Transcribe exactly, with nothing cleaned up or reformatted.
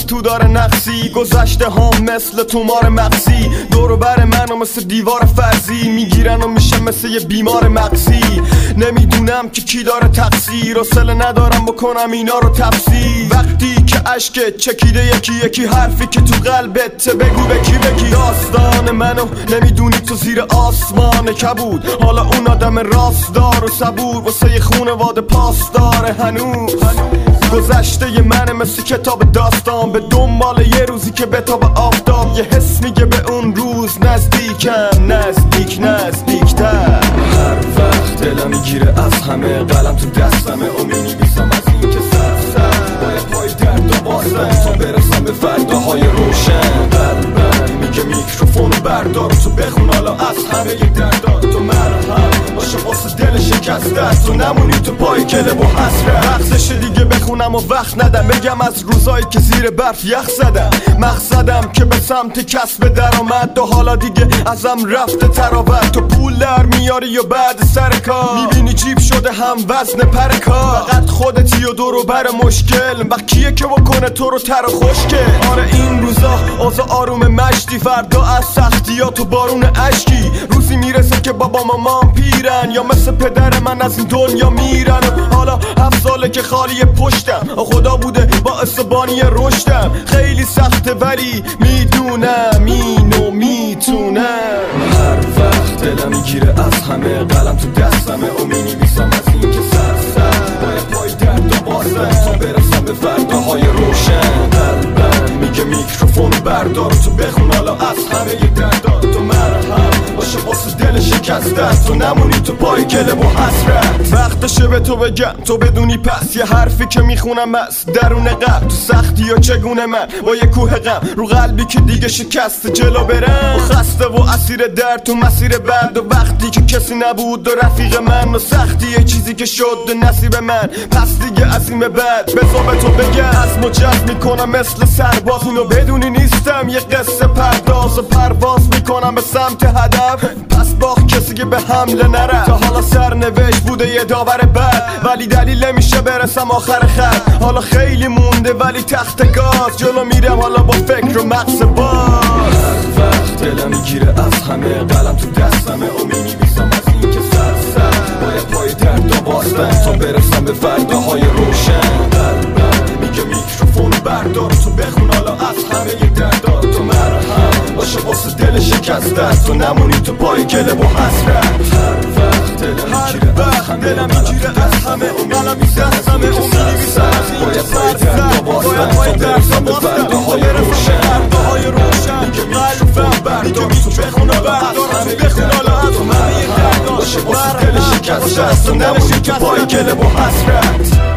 هنوز تو داره نقصی، گذشته ها مثل تومار مغزی دورو بر منو مثل دیوار فرضی میگیرن و میشه مثل یه بیمار مغزی. نمیدونم که کی داره تقصیر، حوصله ندارم بکنم اینا رو تفسیر. وقتی که اشک چکیده یکی یکی حرفی که تو قلبت بگو به کی بگی. داستان منو نمیدونی تو زیر آسمان کبود، حالا اون آدم راستدار و صبور واسه خونواده پاس داره هنوز. گذشته ی منه مثل کتاب داستان، به دنبال یه روزی که بتاب آفتاب. یه حس میگه به اون روز نزدیکم، نزدیک نزدیکتر. هر وقت دلم میگیره از همه، قلم تو دستمه و مینویسم از این که سر سر باید پای درد و بازم تا برسم به فرداهای روشن. قلبم میگه میکروفونو بردار تو بخون حالا از همه ی دردات. تو مرهم باشه واسه دل شکستت، تو نمونی تو پای کله و حسرت. وقتش دیگه بخونم و وقت ندم بگم از روزایی که زیر برف یخ زدم. مقصدم که به سمت کسب درآمد و حالا دیگه ازم رفته تراوت. تو پول در میاری و بعد سر کار میبینی جیب شده هم وزن پر کار. فقط خودتی و دورو بر مشکل، وقت کیه که بکنه تو رو تر و خوشگل. آره این روزا اوضاع آروم مشتی، فردا از سختیات و بارون اشکی. روزی میرسه که بابا مامان پیرن یا مثل پدر من از این دنیا میرن. و حالا هفت ساله که خالی پشتم، خدا بوده باعث بانی رشدم. خیلی سخته ولی میدونم اینو میتونم. هر وقت دلم میگیره از همه، قلم تو دستمه و مینویسم از این که سر سر باید پای درد و بازم تا برسم به فرداهای روشن. قلبم میگه میکروفونو بردار تو بخون حالا از همه ی دردات. تو مرهم باشه واسه دل شکستت، تو نمونی تو پای گله و حسرت. وقتشه به تو بگم تو بدونی پس، یه حرفی که میخونم از درون قلب. تو سختی یا چگونه من با یه کوه غم رو قلبی که دیگه شکست جلو برم. و خسته و اسیر درد تو مسیر بعد، و وقتی که کسی نبود و رفیق من. و سختی یه چیزی که شد نصیب من، پس دیگه از این به بعد بذار به تو بگم. از مجرد میکنم مثل سرباز، اینو بدونی نیستم یه قصه پرداز. و پرواز میکنم به سمت هدف، پس باخت کسی که به حمله نره. تا حالا سرنوشت بوده یه داور بد، ولی دلیل نمیشه برسم آخر خط. حالا خیلی مونده ولی تخت گاز، جلو میرم حالا با فکر و مغز باز. هر وقت دلم میگیره از همه، قلم تو دستمه و مینویسم از این که سر سر باید پای درد و بازم تا برسم به فرداهای روشن. قلبم میگه میکروفونو بردار تو بخون حالا از همه ی دردات. تو مرهم باشه واسه دل شکستت، تو نمونی تو پای گله و حسرت. هر وقت دلم میگیره از همه، دلم میگیره از همه و قلم می‌دستمه و می‌نویسم از این که سر سر باید پای درد و بازم تا برسم به فرداهای روشن. میگه میکروفون بردار تو بخون حالا از همه ی دردات. تو مرهم باشه واسه دل شکستت، تو نمونی تو پای گله و حسرت.